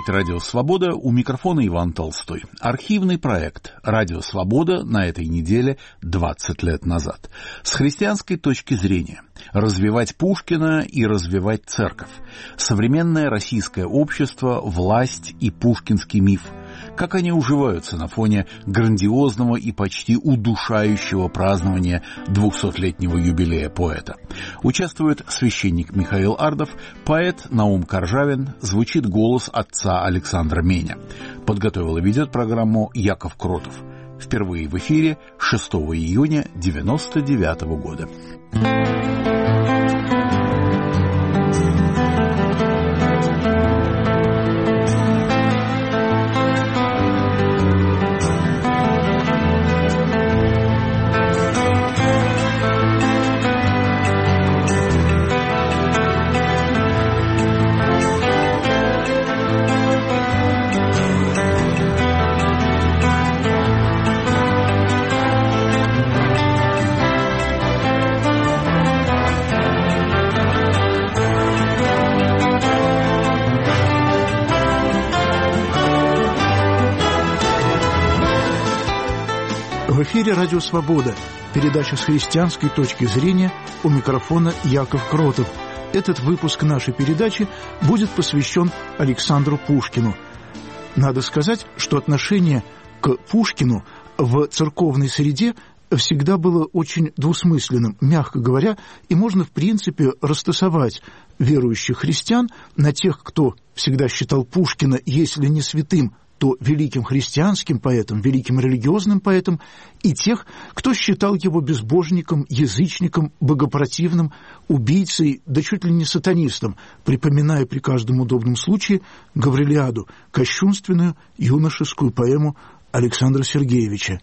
слушаете «Радио Свобода», у микрофона Иван Толстой. Архивный проект «Радио Свобода» на этой неделе 20 лет назад. С христианской точки зрения. Развивать Пушкина и развивать церковь. Современное российское общество, власть и пушкинский миф. Как они уживаются на фоне грандиозного и почти удушающего празднования 200-летнего юбилея поэта. Участвует священник Михаил Ардов, поэт Наум Коржавин, звучит голос отца Александра Меня. Подготовил и ведет программу Яков Кротов. Впервые в эфире 6 июня 1999 года. В эфире «Радио Свобода», передача с христианской точки зрения, у микрофона Яков Кротов. Этот выпуск нашей передачи будет посвящен Александру Пушкину. Надо сказать, что отношение к Пушкину в церковной среде всегда было очень двусмысленным, мягко говоря, и можно, в принципе, растасовать верующих христиан на тех, кто всегда считал Пушкина, если не святым, то великим христианским поэтом, великим религиозным поэтом, и тех, кто считал его безбожником, язычником, богопротивным, убийцей, да чуть ли не сатанистом, припоминая при каждом удобном случае Гаврилиаду, кощунственную юношескую поэму Александра Сергеевича.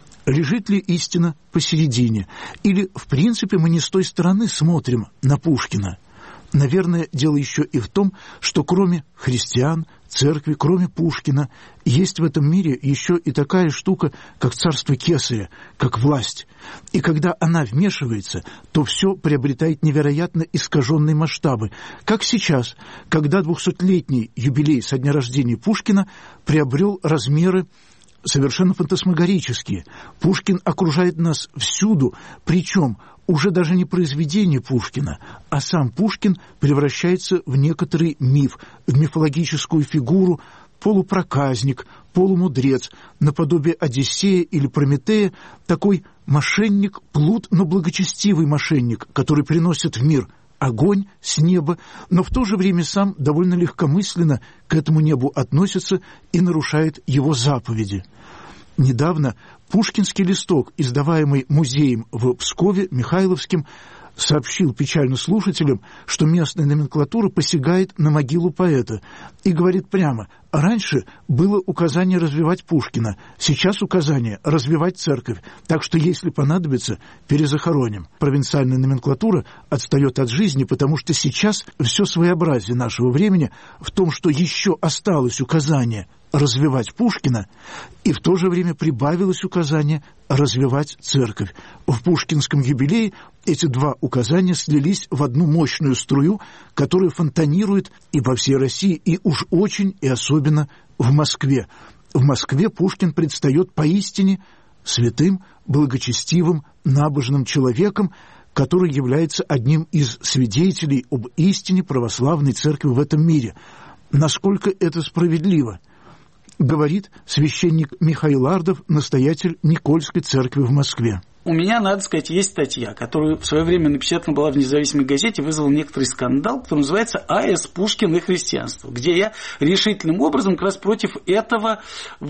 Лежит ли истина посередине? Или, в принципе, мы не с той стороны смотрим на Пушкина? Наверное, дело еще и в том, что кроме христиан, церкви, кроме Пушкина, есть в этом мире еще и такая штука, как царство Кесаря, как власть. И когда она вмешивается, то все приобретает невероятно искаженные масштабы. Как сейчас, когда 200-летний юбилей со дня рождения Пушкина приобрел размеры совершенно фантасмагорические. Пушкин окружает нас всюду, причем уже даже не произведение Пушкина, а сам Пушкин превращается в некоторый миф, в мифологическую фигуру, полупроказник, полумудрец, наподобие Одиссея или Прометея, такой мошенник, плут, но благочестивый мошенник, который приносит в мир огонь с неба, но в то же время сам довольно легкомысленно к этому небу относится и нарушает его заповеди. Недавно «Пушкинский листок», издаваемый музеем в Пскове, Михайловским, сообщил печально слушателям, что местная номенклатура посягает на могилу поэта и говорит прямо: раньше было указание развивать Пушкина, сейчас указание развивать церковь, так что, если понадобится, перезахороним. Провинциальная номенклатура отстает от жизни, потому что сейчас все своеобразие нашего времени в том, что еще осталось указание развивать Пушкина, и в то же время прибавилось указание развивать церковь. В пушкинском юбилее эти два указания слились в одну мощную струю, которая фонтанирует и во всей России, и уж очень и особенно в Москве. В Москве Пушкин предстает поистине святым, благочестивым, набожным человеком, который является одним из свидетелей об истине православной церкви в этом мире. Насколько это справедливо? Говорит священник Михаил Ардов, настоятель Никольской церкви в Москве. У меня, надо сказать, есть статья, которая в свое время напечатана была в независимой газете, вызвала некоторый скандал, который называется «А.С. Пушкин и христианство», где я решительным образом как раз против этого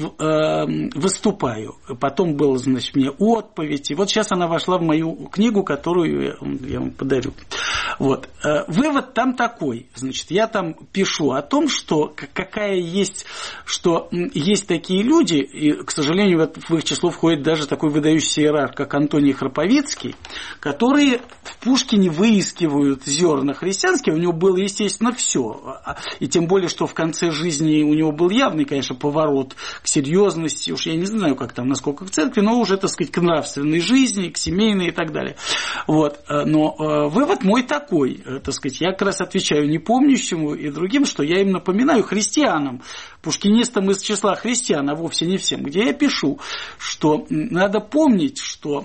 выступаю. Потом была, значит, мне отповедь, и вот сейчас она вошла в мою книгу, которую я вам подарю. Вот. Вывод там такой, значит, я там пишу о том, что что есть такие люди, и, к сожалению, в их число входит даже такой выдающийся иерарх, как Антоний Храповицкий, которые в Пушкине выискивают зерна христианские. У него было, естественно, все. И тем более, что в конце жизни у него был явный, конечно, поворот к серьезности. Уж я не знаю, как там, насколько в церкви, но уже, так сказать, к нравственной жизни, к семейной и так далее. Вот. Но вывод мой такой. такой, так сказать, я как раз отвечаю непомнящему и другим, что я им напоминаю, христианам, пушкинистам из числа христиан, а вовсе не всем, где я пишу, что надо помнить, что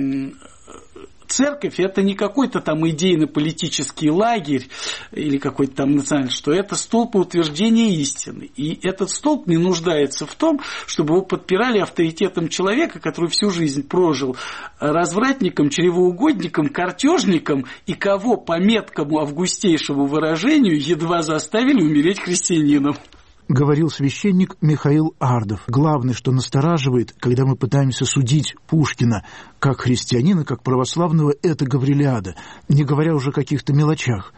церковь – это не какой-то там идейно-политический лагерь или какой-то там национальный, что это столб утверждения истины. И этот столб не нуждается в том, чтобы его подпирали авторитетом человека, который всю жизнь прожил развратником, чревоугодником, картежником, и кого по меткому августейшему выражению едва заставили умереть христианином. Говорил священник Михаил Ардов. Главное, что настораживает, когда мы пытаемся судить Пушкина как христианина, как православного, это Гаврилиада, не говоря уже о каких-то мелочах.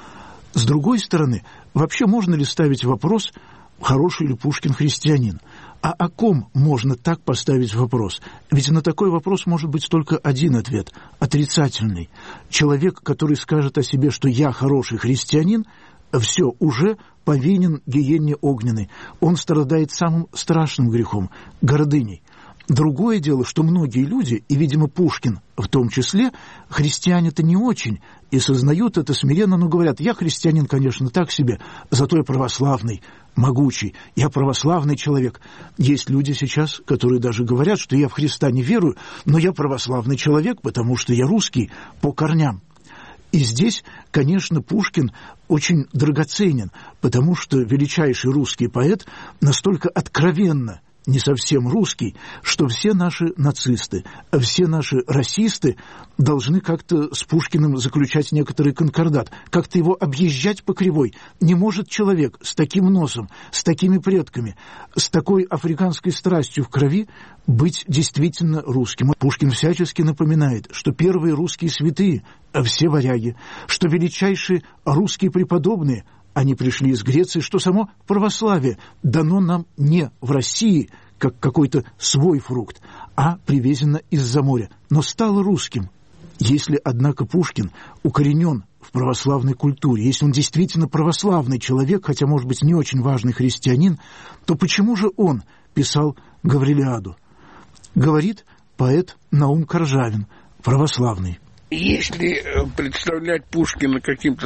С другой стороны, вообще можно ли ставить вопрос, хороший ли Пушкин христианин? А о ком можно так поставить вопрос? Ведь на такой вопрос может быть только один ответ – отрицательный. Человек, который скажет о себе, что «я хороший христианин», все, уже повинен гиенне огненной. Он страдает самым страшным грехом – гордыней. Другое дело, что многие люди, и, видимо, Пушкин в том числе, христиане-то не очень, и сознают это смиренно, но говорят, я христианин, конечно, так себе, зато я православный, могучий, я православный человек. Есть люди сейчас, которые даже говорят, что я в Христа не верую, но я православный человек, потому что я русский по корням. И здесь, конечно, Пушкин очень драгоценен, потому что величайший русский поэт настолько откровенно не совсем русский, что все наши нацисты, все наши расисты должны как-то с Пушкиным заключать некоторый конкордат, как-то его объезжать по кривой. Не может человек с таким носом, с такими предками, с такой африканской страстью в крови быть действительно русским. Пушкин всячески напоминает, что первые русские святые – все варяги, что величайшие русские преподобные – они пришли из Греции, что само православие дано нам не в России, как какой-то свой фрукт, а привезено из-за моря, но стало русским. Если, однако, Пушкин укоренен в православной культуре, если он действительно православный человек, хотя, может быть, не очень важный христианин, то почему же он писал Гаврилиаду? Говорит поэт Наум Коржавин, православный. Если представлять Пушкина каким-то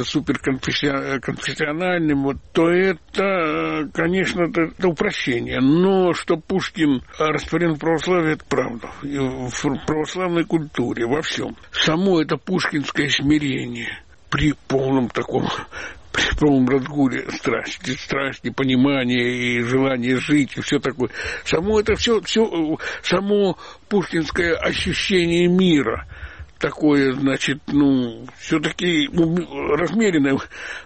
суперконфессиональным, то это, конечно, это упрощение. Но что Пушкин растворен в православии, это правда. И в православной культуре, во всем. Само это пушкинское смирение при полном таком... при полном разгуле страсти, понимания и желания жить, и все такое. Само это все само пушкинское ощущение мира, такое, значит, все-таки размеренное,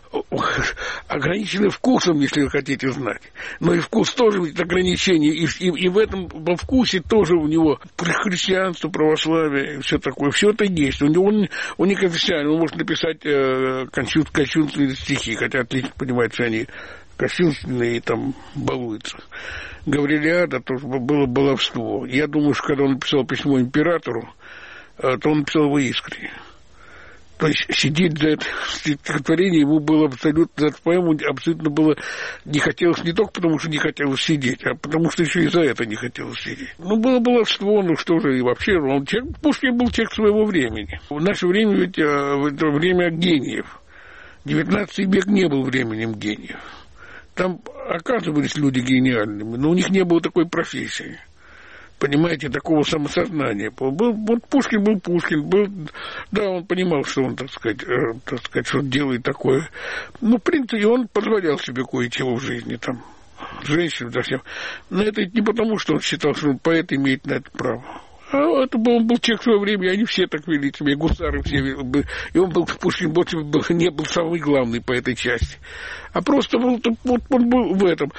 ограниченное вкусом, если вы хотите знать. Но и вкус тоже ведь ограничение, и в этом, во вкусе тоже у него христианство, православие, и все такое, все это есть. Он не конфессиональный, он может написать кощунственные стихи, хотя отлично понимает, что они кощунственные и там балуются. Гаврилиада тоже было баловство. Я думаю, что когда он написал письмо императору, то он написал его искренне. То есть сидеть за это стихотворение ему было абсолютно, за эту поэму абсолютно было не хотелось, не только потому, что не хотелось сидеть, а потому что еще и за это не хотелось сидеть. Было баловство, что же, и вообще, Пушкин был человек своего времени. В наше время ведь это время гениев. 19 век не был временем гениев. Там оказывались люди гениальными, но у них не было такой профессии. Понимаете, такого самосознания. Пушкин был Пушкин. Да, он понимал, что он, так сказать, что делает такое. В принципе, он позволял себе кое-чего в жизни, там, женщинам, совсем. Но это не потому, что он считал, что он поэт имеет на это право. А это он был человек в свое время, и они все так вели себя, гусары все. И он был, Пушкин не был самый главный по этой части. А просто он был в этом.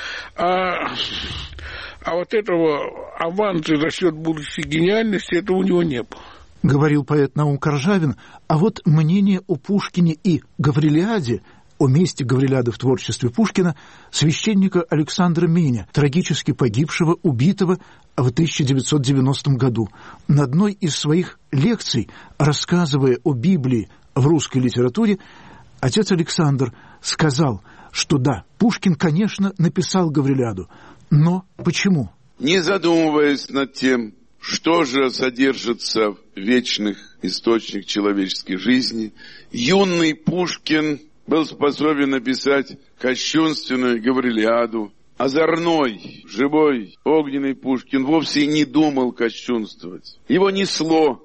А вот этого аванса за счет будущей гениальности, этого у него не было. Говорил поэт Наум Коржавин, а вот мнение о Пушкине и Гаврилиаде, о месте Гаврилиады в творчестве Пушкина, священника Александра Меня, трагически погибшего, убитого в 1990 году. На одной из своих лекций, рассказывая о Библии в русской литературе, отец Александр сказал, что да, Пушкин, конечно, написал Гаврилиаду, но почему? Не задумываясь над тем, что же содержится в вечных источниках человеческой жизни. Юный Пушкин был способен написать кощунственную Гаврилиаду. Озорной, живой, огненный Пушкин вовсе не думал кощунствовать. Его несло,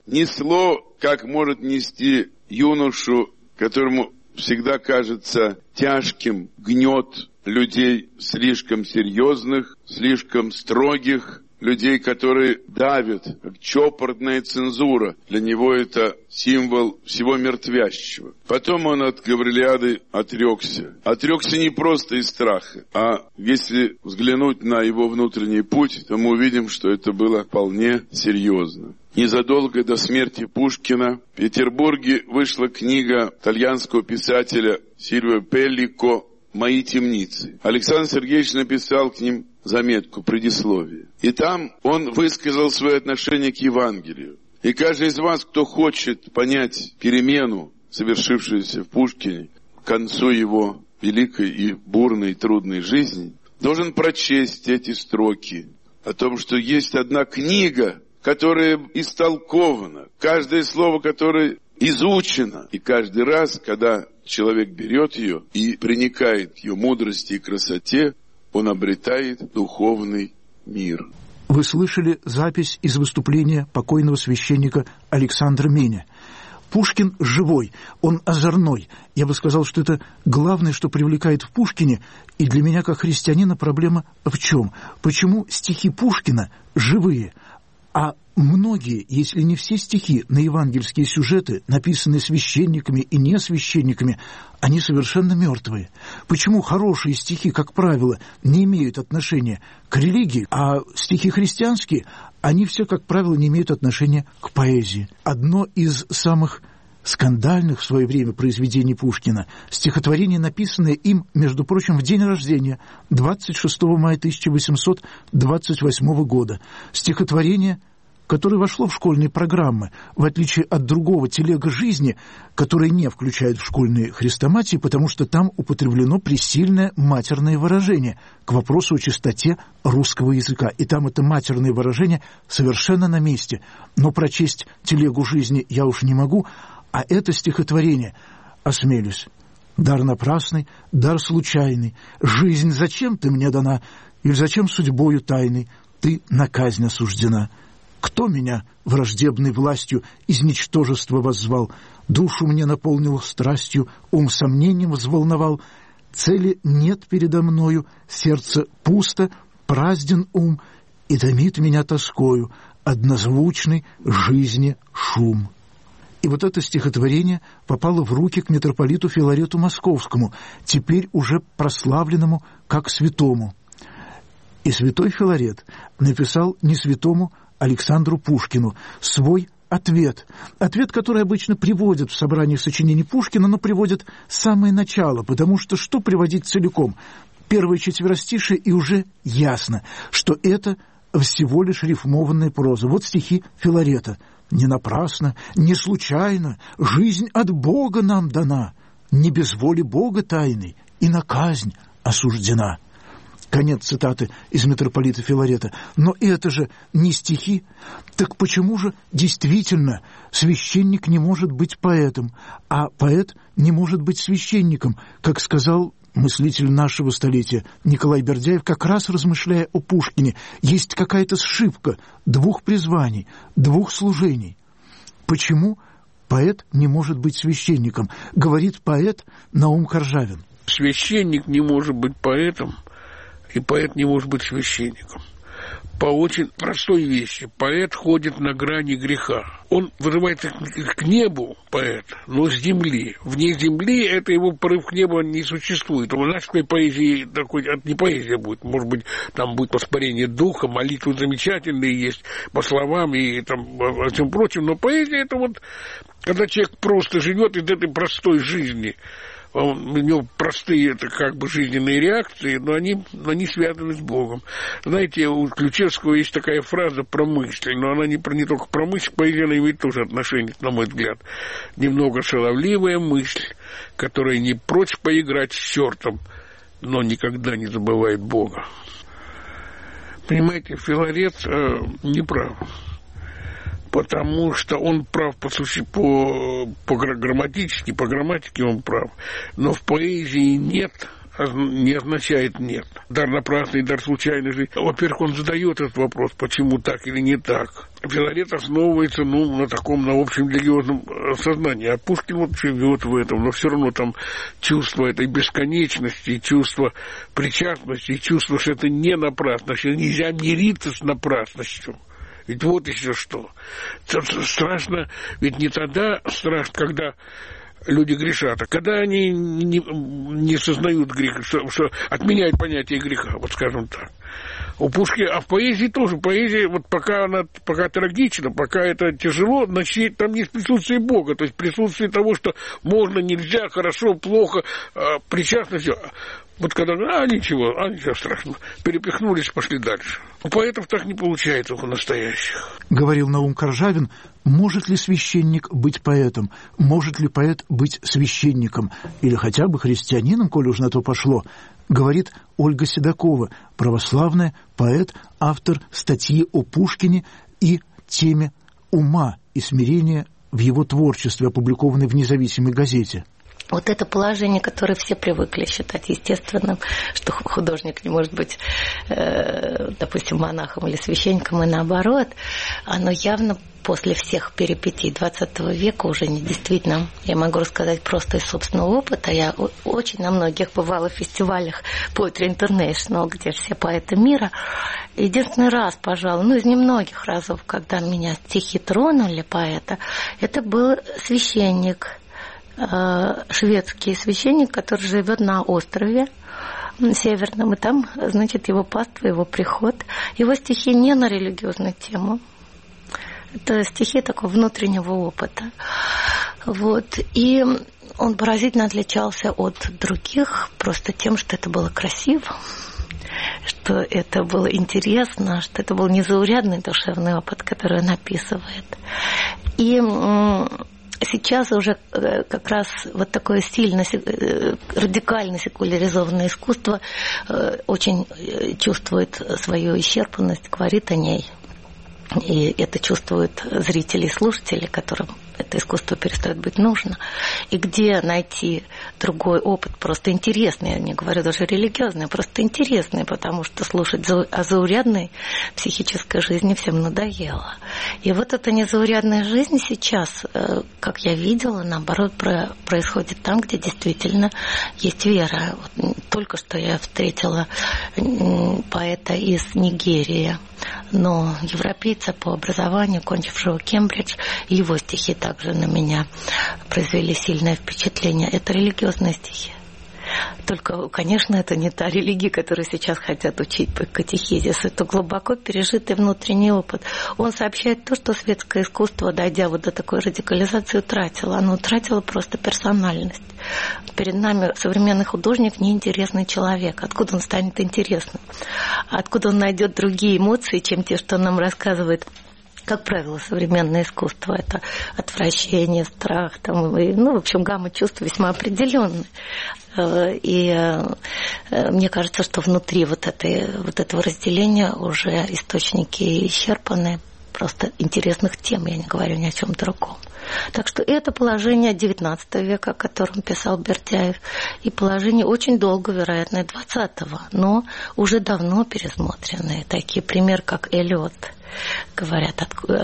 как может нести юношу, которому всегда кажется тяжким гнет людей слишком серьезных, слишком строгих, людей, которые давят, как чопорная цензура. Для него это символ всего мертвящего. Потом он от Гаврилиады отрекся. Отрекся не просто из страха, а если взглянуть на его внутренний путь, то мы увидим, что это было вполне серьезно. Незадолго до смерти Пушкина в Петербурге вышла книга итальянского писателя Сильвио Пеллико «Мои темницы». Александр Сергеевич написал к ним заметку, предисловие. И там он высказал свое отношение к Евангелию. И каждый из вас, кто хочет понять перемену, совершившуюся в Пушкине, к концу его великой и бурной, трудной жизни, должен прочесть эти строки о том, что есть одна книга, которая истолкована, каждое слово, которое изучено. И каждый раз, когда человек берет ее и приникает к ее мудрости и красоте, он обретает духовный мир. Вы слышали запись из выступления покойного священника Александра Меня. Пушкин живой, он озорной. Я бы сказал, что это главное, что привлекает в Пушкине. И для меня, как христианина, проблема в чем? Почему стихи Пушкина живые, а многие, если не все стихи на евангельские сюжеты, написанные священниками и несвященниками, они совершенно мертвые? Почему хорошие стихи, как правило, не имеют отношения к религии, а стихи христианские, они все, как правило, не имеют отношения к поэзии? Одно из самых скандальных в свое время произведений Пушкина – стихотворение, написанное им, между прочим, в день рождения, 26 мая 1828 года. Стихотворение, которое вошло в школьные программы, в отличие от другого телега жизни, который не включает в школьные хрестоматии, потому что там употреблено пресильное матерное выражение к вопросу о чистоте русского языка. И там это матерное выражение совершенно на месте. Но прочесть телегу жизни я уж не могу, а это стихотворение, осмелюсь. Дар напрасный, дар случайный, жизнь зачем ты мне дана, или зачем судьбою тайной ты на казнь осуждена? Кто меня враждебной властью из ничтожества воззвал, душу мне наполнил страстью, ум сомнением взволновал, цели нет передо мною, сердце пусто, празден ум, и томит меня тоскою однозвучный жизни шум. И вот это стихотворение попало в руки к митрополиту Филарету Московскому, теперь уже прославленному как святому. И святой Филарет написал не святому Александру Пушкину свой ответ. Ответ, который обычно приводят в собраниях сочинений Пушкина, но приводят самое начало, потому что что приводить целиком? Первое четверостишее, и уже ясно, что это всего лишь рифмованная проза. Вот стихи Филарета. «Не напрасно, не случайно, жизнь от Бога нам дана, не без воли Бога тайной, и на казнь осуждена». Конец цитаты из митрополита Филарета. Но это же не стихи. Так почему же действительно священник не может быть поэтом, а поэт не может быть священником, как сказал мыслитель нашего столетия Николай Бердяев, как раз размышляя о Пушкине? Есть какая-то сшибка двух призваний, двух служений. Почему поэт не может быть священником? Говорит поэт Наум Коржавин. Священник не может быть поэтом, и поэт не может быть священником. По очень простой вещи. Поэт ходит на грани греха. Он вырывается к небу, поэт, но с земли. Вне земли это его порыв к небу не существует. У нашей поэзии такой, это не поэзия будет. Может быть, там будет воспарение духа, молитвы замечательные есть по словам и там, о всем прочем. Но поэзия это вот, когда человек просто живет из этой простой жизни. У него простые это как бы жизненные реакции, но они связаны с Богом. Знаете, у Ключевского есть такая фраза про мысль, но она не только про мысль, поэзия она имеет тоже отношение, на мой взгляд. Немного шаловливая мысль, которая не прочь поиграть с чертом, но никогда не забывает Бога. Понимаете, Филарет не прав. потому что он прав по грамматически, по грамматике он прав, но в поэзии нет не означает нет. Дар напрасный, дар случайный же. Во-первых, он задает этот вопрос, почему так или не так. Филарет основывается, на общем религиозном сознании. А Пушкин живет в этом, но все равно там чувство этой бесконечности, чувство причастности, чувство, что это не напрасно, что нельзя мириться с напрасностью. Ведь вот еще что. Страшно, ведь не тогда страшно, когда люди грешат, а когда они не сознают греха, что отменяют понятие греха, вот скажем так. У Пушкина, а в поэзии тоже. Поэзия, пока трагично, пока это тяжело, значит, там есть присутствие Бога, то есть присутствие того, что можно, нельзя, хорошо, плохо, причастно все. Вот когда, ничего страшного, перепихнулись, пошли дальше. У поэтов так не получается, у настоящих. Говорил Наум Коржавин, может ли священник быть поэтом, может ли поэт быть священником, или хотя бы христианином, коли уж на то пошло, говорит Ольга Седокова, православная, поэт, автор статьи о Пушкине и теме ума и смирения в его творчестве, опубликованной в независимой газете. Вот это положение, которое все привыкли считать естественным, что художник не может быть, допустим, монахом или священником, и наоборот, оно явно после всех перипетий XX века уже не действительно. Я могу рассказать просто из собственного опыта. Я очень на многих бывала в фестивалях Poetry International, где все поэты мира. Единственный раз, пожалуй, из немногих разов, когда меня стихи тронули поэта, это был священник, шведский священник, который живет на острове северном, и там, значит, его паства, его приход. Его стихи не на религиозную тему. Это стихи такого внутреннего опыта. Вот. И он поразительно отличался от других просто тем, что это было красиво, что это было интересно, что это был незаурядный душевный опыт, который он описывает. И сейчас уже как раз вот такое сильно, радикально секуляризованное искусство очень чувствует свою исчерпанность, говорит о ней. И это чувствуют зрители и слушатели, которым это искусство перестает быть нужно. И где найти другой опыт, просто интересный, я не говорю даже религиозный, а просто интересный, потому что слушать о заурядной психической жизни всем надоело. И вот эта незаурядная жизнь сейчас, как я видела, наоборот, происходит там, где действительно есть вера. Вот только что я встретила поэта из Нигерии, но европейца по образованию, кончившего Кембридж, его стихи также на меня произвели сильное впечатление. Это религиозные стихи. Только, конечно, это не та религия, которую сейчас хотят учить по катехизису. Это глубоко пережитый внутренний опыт. Он сообщает то, что светское искусство, дойдя вот до такой радикализации, утратило. Оно утратило просто персональность. Перед нами современный художник неинтересный человек. Откуда он станет интересным? Откуда он найдет другие эмоции, чем те, что он нам рассказывает? Как правило, современное искусство – это отвращение, страх, в общем, гамма чувств весьма определенная. И мне кажется, что внутри вот этого разделения уже источники исчерпаны, просто интересных тем, я не говорю ни о чем другом. Так что это положение XIX века, о котором писал Бердяев, и положение очень долго, вероятно, XX, но уже давно пересмотренные. Такие примеры, как Эллиот, говорят,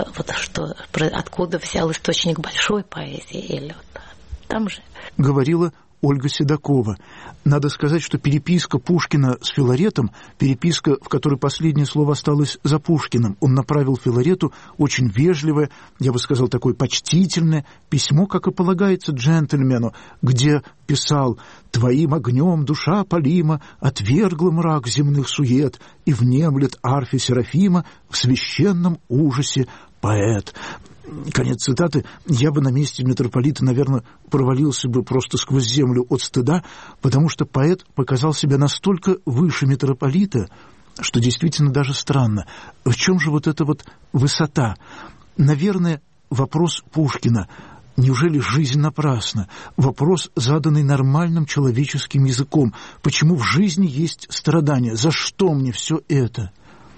откуда взял источник большой поэзии Эллиота. Там же. Говорила Ольга Седокова. Надо сказать, что переписка Пушкина с Филаретом, переписка, в которой последнее слово осталось за Пушкиным, он направил Филарету очень вежливое, я бы сказал, такое почтительное письмо, как и полагается джентльмену, где писал: «Твоим огнем душа Полима отвергла мрак земных сует и внемлет арфе Серафима в священном ужасе поэт». Конец цитаты. Я бы на месте митрополита, наверное, провалился бы просто сквозь землю от стыда, потому что поэт показал себя настолько выше митрополита, что действительно даже странно. В чем же вот эта вот высота? Наверное, вопрос Пушкина: неужели жизнь напрасна? Вопрос, заданный нормальным человеческим языком. Почему в жизни есть страдания? За что мне все это?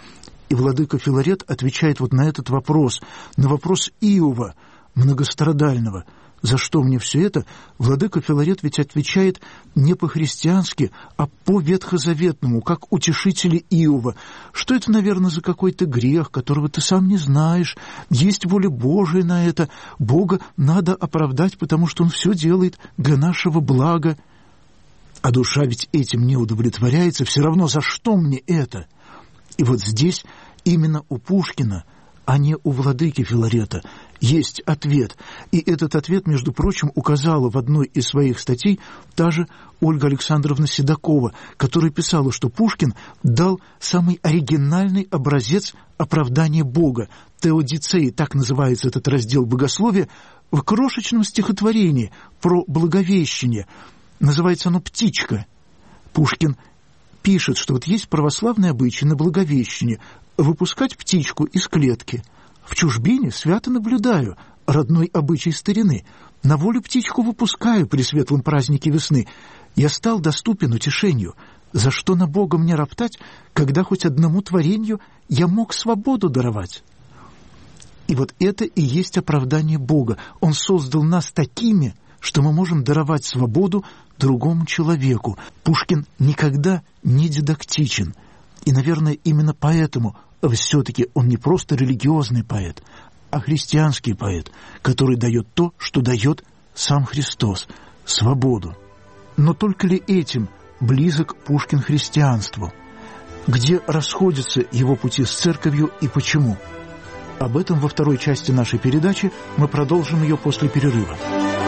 И владыка Филарет отвечает вот на этот вопрос, на вопрос Иова, многострадального. За что мне все это? Владыка Филарет ведь отвечает не по-христиански, а по-ветхозаветному, как утешители Иова. Что это, наверное, за какой-то грех, которого ты сам не знаешь? Есть воля Божия на это. Бога надо оправдать, потому что Он все делает для нашего блага. А душа ведь этим не удовлетворяется. Все равно за что мне это? И вот здесь именно у Пушкина, а не у владыки Филарета, есть ответ. И этот ответ, между прочим, указала в одной из своих статей та же Ольга Александровна Седокова, которая писала, что Пушкин дал самый оригинальный образец оправдания Бога. Теодицеи, так называется этот раздел богословия, в крошечном стихотворении про Благовещение. Называется оно «Птичка». Пушкин пишет, что вот есть православный обычай на Благовещение выпускать птичку из клетки. В чужбине свято наблюдаю родной обычай старины. На волю птичку выпускаю при светлом празднике весны. Я стал доступен утешению. За что на Бога мне роптать, когда хоть одному творению я мог свободу даровать? И вот это и есть оправдание Бога. Он создал нас такими, что мы можем даровать свободу другому человеку. Пушкин никогда не дидактичен. И, наверное, именно поэтому все-таки он не просто религиозный поэт, а христианский поэт, который дает то, что дает сам Христос – свободу. Но только ли этим близок Пушкин христианству? Где расходятся его пути с церковью и почему? Об этом во второй части нашей передачи. Мы продолжим ее после перерыва.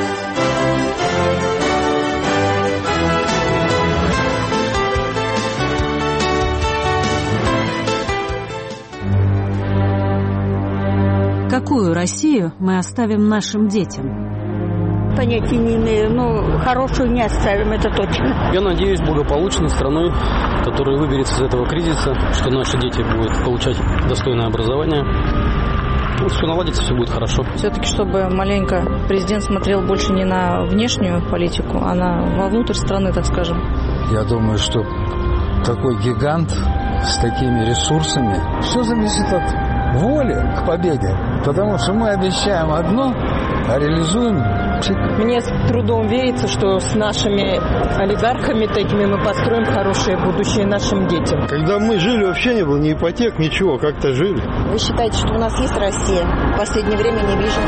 Какую Россию мы оставим нашим детям? Понятия не имею, но хорошую не оставим, это точно. Я надеюсь, благополучной страной, которая выберется из этого кризиса, что наши дети будут получать достойное образование. Все наладится, все будет хорошо. Все-таки, чтобы маленько президент смотрел больше не на внешнюю политику, а вовнутрь страны, так скажем. Я думаю, что такой гигант с такими ресурсами, все зависит от воли к победе, потому что мы обещаем одно, а реализуем. Мне с трудом верится, что с нашими олигархами такими мы построим хорошее будущее нашим детям. Когда мы жили, вообще не было ни ипотек, ничего, как-то жили. Вы считаете, что у нас есть Россия? В последнее время не вижу.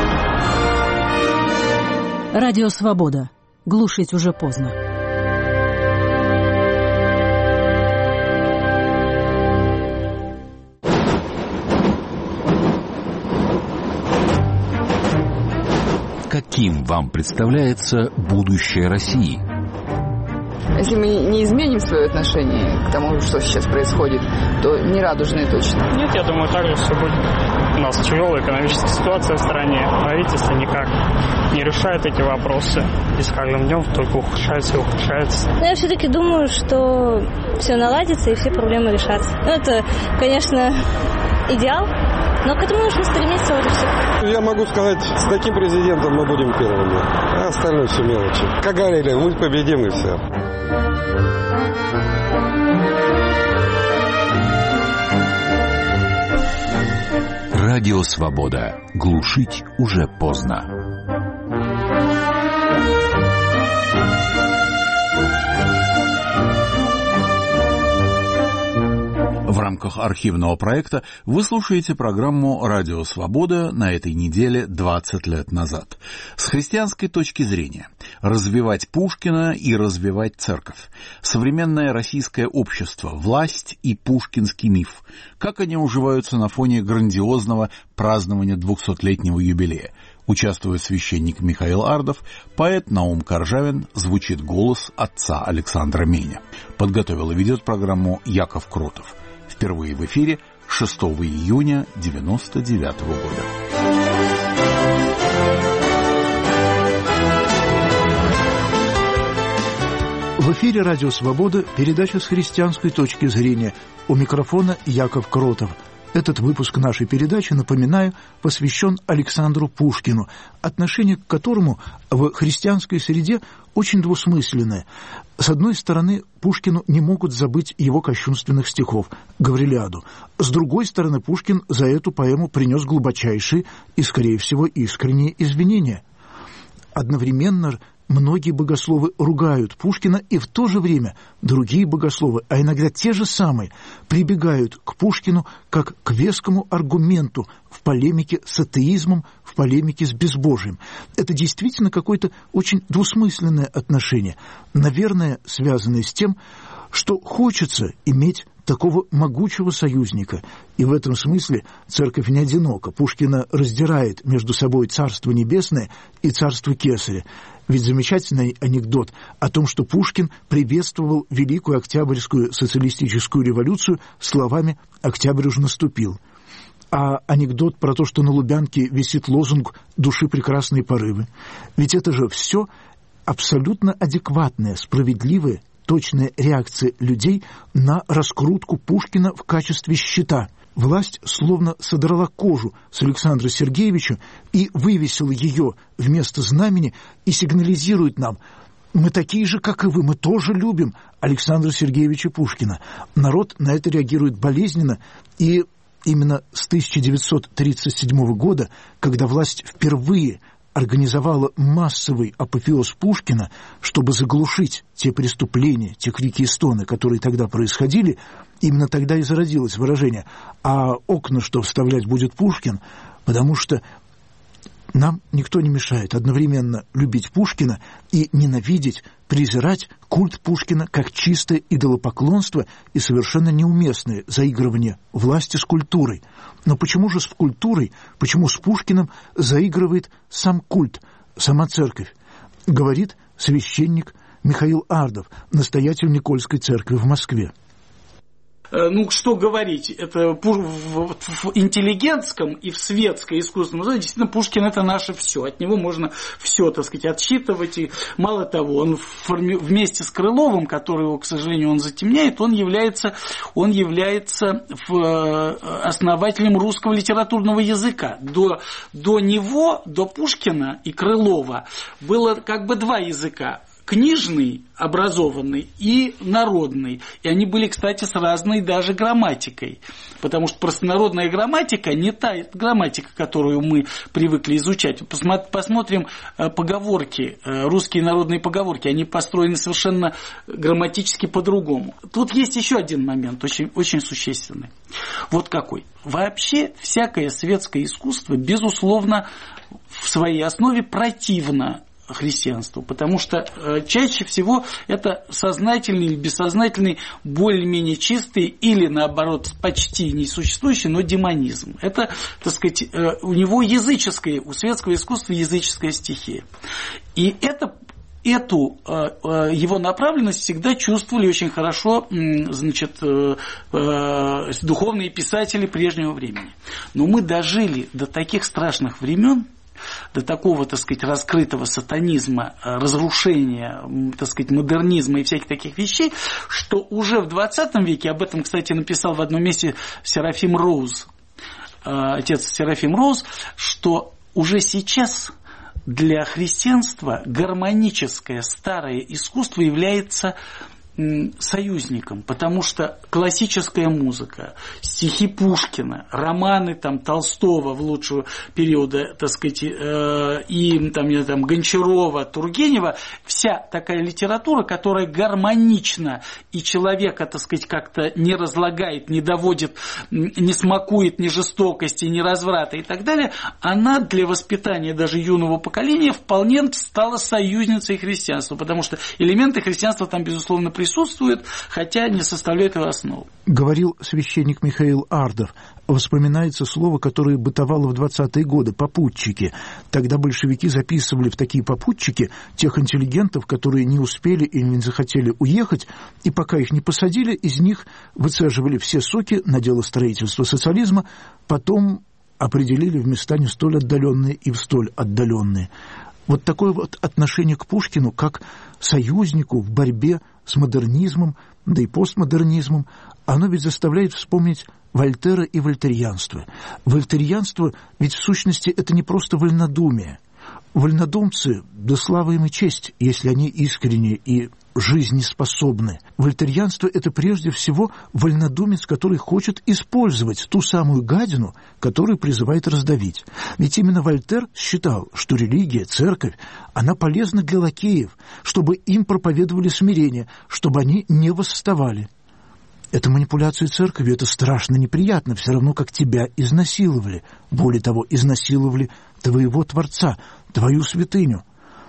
Радио «Свобода». Глушить уже поздно. Каким вам представляется будущее России? Если мы не изменим свое отношение к тому, что сейчас происходит, то не радужное точно. Нет, я думаю, так же все будет. У нас тяжелая экономическая ситуация в стране. Правительство никак не решает эти вопросы. И с каждым днем только ухудшается и ухудшается. Но я все-таки думаю, что все наладится и все проблемы решатся. Ну, это, конечно, идеал. Но к этому нужно стремиться уже все. Я могу сказать, с таким президентом мы будем первыми. А остальное все мелочи. Как говорили, мы победим и все. Радио «Свобода». Глушить уже поздно. В рамках архивного проекта вы слушаете программу «Радио Свобода» на этой неделе 20 лет назад. С христианской точки зрения. Развивать Пушкина и развивать церковь. Современное российское общество, власть и пушкинский миф. Как они уживаются на фоне грандиозного празднования 200-летнего юбилея. Участвует священник Михаил Ардов, поэт Наум Коржавин, звучит голос отца Александра Меня. Подготовил и ведет программу Яков Кротов. Впервые в эфире 6 июня 1999 года. В эфире «Радио Свобода», передача с христианской точки зрения. У микрофона Яков Кротов. Этот выпуск нашей передачи, напоминаю, посвящен Александру Пушкину, отношение к которому в христианской среде очень двусмысленное. С одной стороны, Пушкину не могут забыть его кощунственных стихов «Гаврилиаду». С другой стороны, Пушкин за эту поэму принес глубочайшие и, скорее всего, искренние извинения. Одновременно многие богословы ругают Пушкина, и в то же время другие богословы, а иногда те же самые, прибегают к Пушкину как к вескому аргументу в полемике с атеизмом, в полемике с безбожием. Это действительно какое-то очень двусмысленное отношение, наверное, связанное с тем, что хочется иметь такого могучего союзника. И в этом смысле церковь не одинока. Пушкина раздирает между собой Царство Небесное и Царство Кесаря. Ведь замечательный анекдот о том, что Пушкин приветствовал Великую Октябрьскую социалистическую революцию словами «Октябрь уже наступил». А анекдот про то, что на Лубянке висит лозунг «Души прекрасные порывы». Ведь это же все абсолютно адекватное, справедливое, точная реакция людей на раскрутку Пушкина в качестве щита. Власть словно содрала кожу с Александра Сергеевича и вывесила ее вместо знамени и сигнализирует нам: мы такие же, как и вы, мы тоже любим Александра Сергеевича Пушкина. Народ на это реагирует болезненно, и именно с 1937 года, когда власть впервые организовала массовый апофеоз Пушкина, чтобы заглушить те преступления, те крики и стоны, которые тогда происходили, именно тогда и зародилось выражение «а окна что вставлять будет Пушкин», потому что нам никто не мешает одновременно любить Пушкина и ненавидеть, презирать культ Пушкина как чистое идолопоклонство и совершенно неуместное заигрывание власти с культурой. Но почему же с культурой, почему с Пушкиным заигрывает сам культ, сама церковь? Говорит священник Михаил Ардов, настоятель Никольской церкви в Москве. Ну, что говорить, это в интеллигентском и в светском искусственном музее действительно Пушкин – это наше все. От него можно все, так сказать, отсчитывать. И мало того, он вместе с Крыловым, которого, к сожалению, он затемняет, он является основателем русского литературного языка. До него, до Пушкина и Крылова было как бы два языка. Книжный, образованный и народный. И они были, кстати, с разной даже грамматикой. Потому что простонародная грамматика не та грамматика, которую мы привыкли изучать. Посмотрим поговорки, русские народные поговорки. Они построены совершенно грамматически по-другому. Тут есть еще один момент, очень, очень существенный. Вот какой. Вообще, всякое светское искусство, безусловно, в своей основе противно христианству, потому что чаще всего это сознательный или бессознательный, более-менее чистый или, наоборот, почти несуществующий, но демонизм. Это, так сказать, у него языческое, у светского искусства языческая стихия. И эту его направленность всегда чувствовали очень хорошо, значит, духовные писатели прежнего времени. Но мы дожили до таких страшных времен, до такого, так сказать, раскрытого сатанизма, разрушения, так сказать, модернизма и всяких таких вещей, что уже в 20 веке, об этом, кстати, написал в одном месте Серафим Роуз, отец Серафим Роуз, что уже сейчас для христианства гармоническое старое искусство является союзником, потому что классическая музыка, стихи Пушкина, романы там, Толстого в лучшего периода, так сказать, и там, Гончарова, Тургенева, вся такая литература, которая гармонична и человека, так сказать, как-то не разлагает, не доводит, не смакует ни жестокости, ни разврата и так далее, она для воспитания даже юного поколения вполне стала союзницей христианства, потому что элементы христианства там, безусловно, присутствуют, хотя не составляют его основу. Говорил священник Михаил Ардов. Вспоминается слово, которое бытовало в 20-е годы – попутчики. Тогда большевики записывали в такие попутчики тех интеллигентов, которые не успели или не захотели уехать, и пока их не посадили, из них выцеживали все соки на дело строительства социализма, потом определили в места не столь отдаленные и в столь отдаленные. Вот такое вот отношение к Пушкину как союзнику в борьбе с модернизмом, да и постмодернизмом, оно ведь заставляет вспомнить Вольтера и вольтерианства. Вольтерианство ведь в сущности это не просто вольнодумие. Вольнодумцы, да слава им и честь, если они искренне и жизнеспособны. Вольтерианство – это прежде всего вольнодумец, который хочет использовать ту самую гадину, которую призывает раздавить. Ведь именно Вольтер считал, что религия, церковь, она полезна для лакеев, чтобы им проповедовали смирение, чтобы они не восставали. Это манипуляция церковью, это страшно неприятно, все равно, как тебя изнасиловали. Более того, изнасиловали твоего Творца, твою святыню.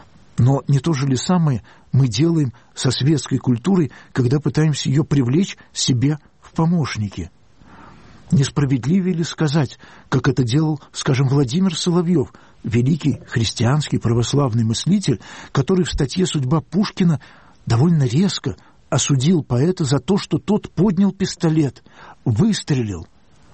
Но не то же ли самое мы делаем со светской культурой, когда пытаемся ее привлечь себе в помощники? Несправедливее ли сказать, как это делал, скажем, Владимир Соловьев, великий христианский православный мыслитель, который в статье «Судьба Пушкина» довольно резко осудил поэта за то, что тот поднял пистолет, выстрелил.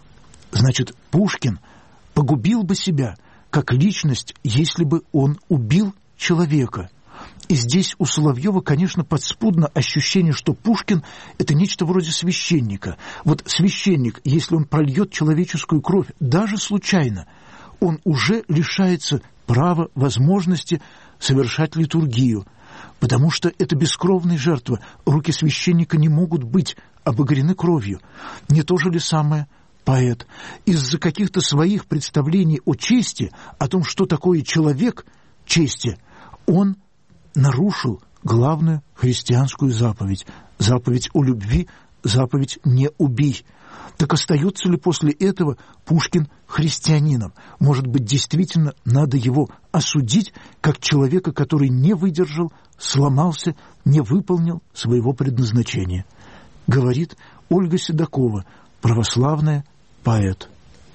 Значит, Пушкин погубил бы себя как личность, если бы он убил человека. И здесь у Соловьева, конечно, подспудно ощущение, что Пушкин – это нечто вроде священника. Вот священник, если он прольет человеческую кровь, даже случайно, он уже лишается права, возможности совершать литургию, потому что это бескровная жертва. Руки священника не могут быть обогрены кровью. Не то же ли самое поэт? Из-за каких-то своих представлений о чести, о том, что такое человек, чести, он нарушил главную христианскую заповедь. Заповедь о любви, заповедь «не убий». Так остается ли после этого Пушкин христианином? Может быть, действительно надо его осудить как человека, который не выдержал, сломался, не выполнил своего предназначения? Говорит Ольга Седокова, православная поэт.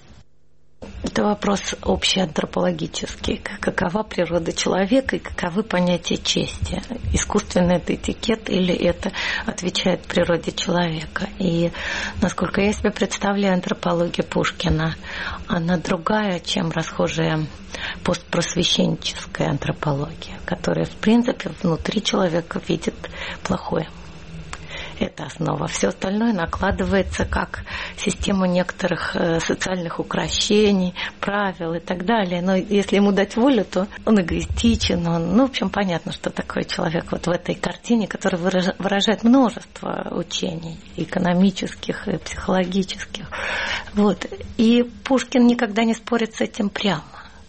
Это вопрос общеантропологический. Какова природа человека и каковы понятия чести? Искусственный это этикет или это отвечает природе человека? И насколько я себе представляю антропологию Пушкина, она другая, чем расхожая постпросвещенческая антропология, которая, в принципе, внутри человека видит плохое. Это основа. Все остальное накладывается как система некоторых социальных укрощений, правил и так далее. Но если ему дать волю, то он эгоистичен. В общем, понятно, что такой человек вот в этой картине, который выражает множество учений, экономических и психологических. Вот. И Пушкин никогда не спорит с этим прямо.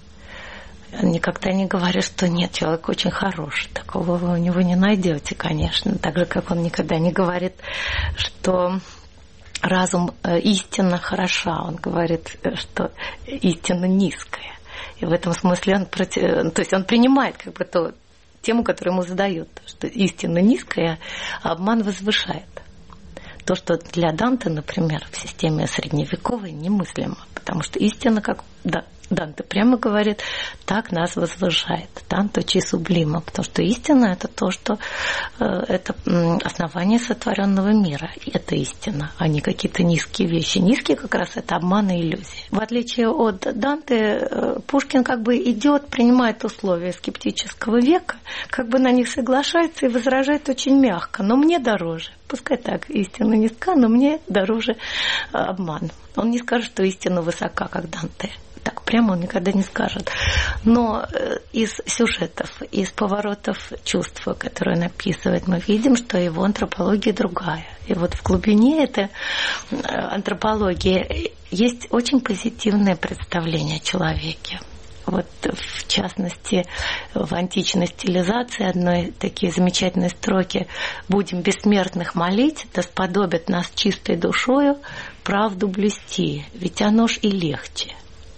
Никогда не говорит, что нет, человек очень хороший. Такого вы у него не найдете, конечно. Так же, как он никогда не говорит, что разум истинно хороша. Он говорит, что истинно низкая. И в этом смысле он принимает как бы ту тему, которую ему задают, что истинно низкая, а обман возвышает. То, что для Данте, например, в системе средневековой немыслимо, потому что истина, как Данте прямо говорит, так нас возвышает. Танто чи сублима, потому что истина это то, что это основание сотворенного мира. И это истина, а не какие-то низкие вещи. Низкие как раз это обман и иллюзии. В отличие от Данте, Пушкин как бы идет, принимает условия скептического века, как бы на них соглашается и возражает очень мягко. Но мне дороже. Пускай так, истина низка, но мне дороже обман. Он не скажет, что истина высока, как Данте. Так прямо он никогда не скажет. Но из сюжетов, из поворотов чувств, которые он описывает, мы видим, что его антропология другая. И вот в глубине этой антропологии есть очень позитивное представление о человеке. Вот, в частности, в античной стилизации одной такие замечательные строки: «Будем бессмертных молить, да сподобят нас чистой душою правду блюсти, ведь оно ж и легче».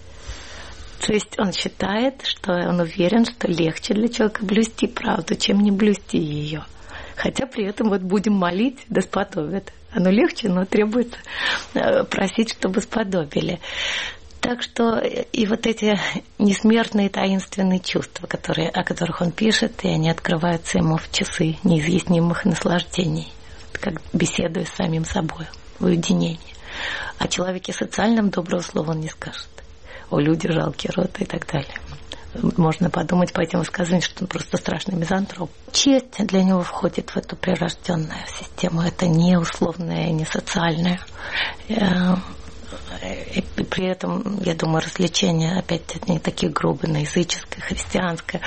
То есть он считает, что он уверен, что легче для человека блюсти правду, чем не блюсти ее. Хотя при этом вот будем молить, да сподобят. Оно легче, но требуется просить, чтобы сподобили. Так что и вот эти несмертные таинственные чувства, о которых он пишет, и они открываются ему в часы неизъяснимых наслаждений, как беседуя с самим собой в уединении. О человеке социальном доброго слова он не скажет. О люди жалкие роды и так далее. Можно подумать по этим высказываниям, что он просто страшный мизантроп. Честь для него входит в эту прирожденную систему. Это не условная, не социальная. при этом, я думаю, развлечение, опять не такие грубые, на языческое, христианское.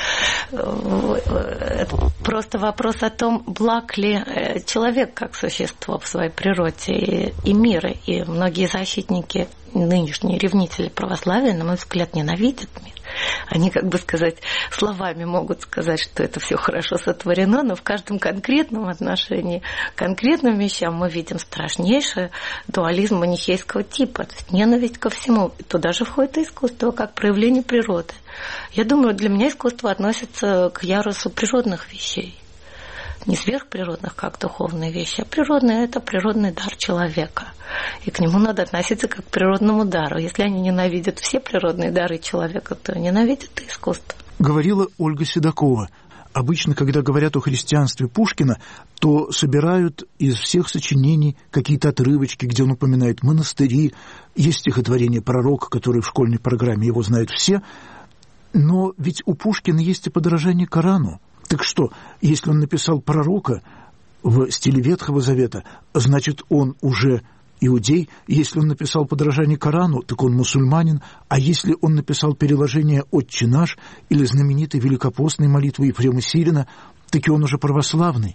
Это просто вопрос о том, благ ли человек как существо в своей природе и мира. И многие защитники, нынешние ревнители православия, на мой взгляд, ненавидят мир. Они, как бы сказать, словами могут сказать, что это все хорошо сотворено, но в каждом конкретном отношении к конкретным вещам мы видим страшнейший дуализм манихейского типа, то есть ненависть ко всему. И туда же входит и искусство, как проявление природы. Я думаю, для меня искусство относится к ярусу природных вещей. Не сверхприродных, как духовные вещи, а природные – это природный дар человека. И к нему надо относиться как к природному дару. Если они ненавидят все природные дары человека, то ненавидят и искусство. Говорила Ольга Седокова. Обычно, когда говорят о христианстве Пушкина, то собирают из всех сочинений какие-то отрывочки, где он упоминает монастыри. Есть стихотворение «Пророк», которое в школьной программе его знают все. Но ведь у Пушкина есть и подражание Корану. Так что, если он написал «Пророка» в стиле Ветхого Завета, значит, он уже иудей. Если он написал подражание Корану, так он мусульманин. А если он написал переложение «Отче наш» или знаменитой великопостной молитвы Ефрема Сирина, так и он уже православный.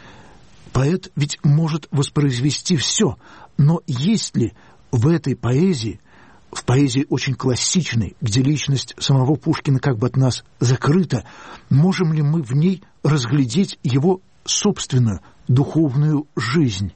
Поэт ведь может воспроизвести все. Но есть ли в этой поэзии, в поэзии очень классичной, где личность самого Пушкина как бы от нас закрыта, можем ли мы в ней разглядеть его собственную духовную жизнь?